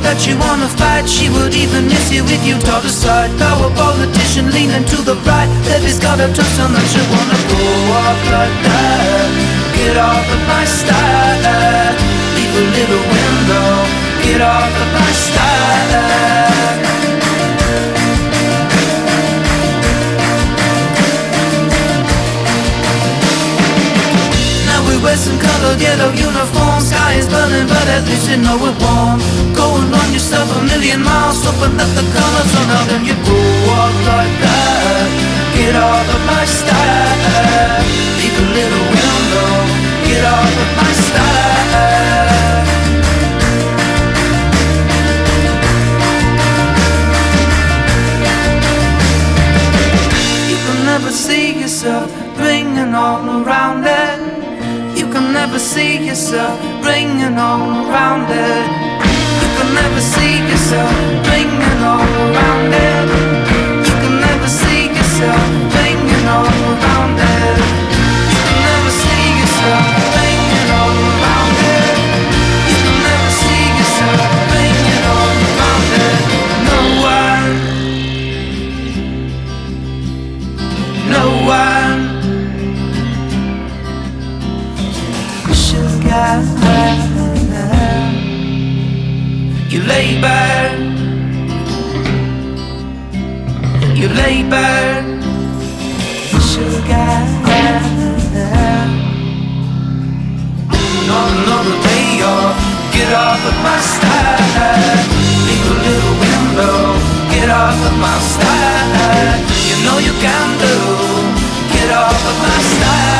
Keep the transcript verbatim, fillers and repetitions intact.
that you wanna fight. She would even miss you if you taught her side. Power politician leaning to the right. Levy's got a twist on that you wanna go off like that. Get off of my style. Leave a little window. Get off of my style. Wear some colored yellow uniform. Sky is burning, but at least you know it warm. Go and run yourself a million miles. Open up the colors on out and you go walk like that. Get off of my style. Leave a little window. Get off of my style. You can never see yourself ringing all around it. You can never see yourself ringing all around it. You can never see yourself ringing all around it. You can never see yourself ringing all around it. You can never see yourself ringing all around it. You can never see yourself ringing all around it. No one, no one. You lay back, you lay back, sugar. Not another day off. Get off of my style. Leave a little window. Get off of my style. You know you can do. Get off of my style.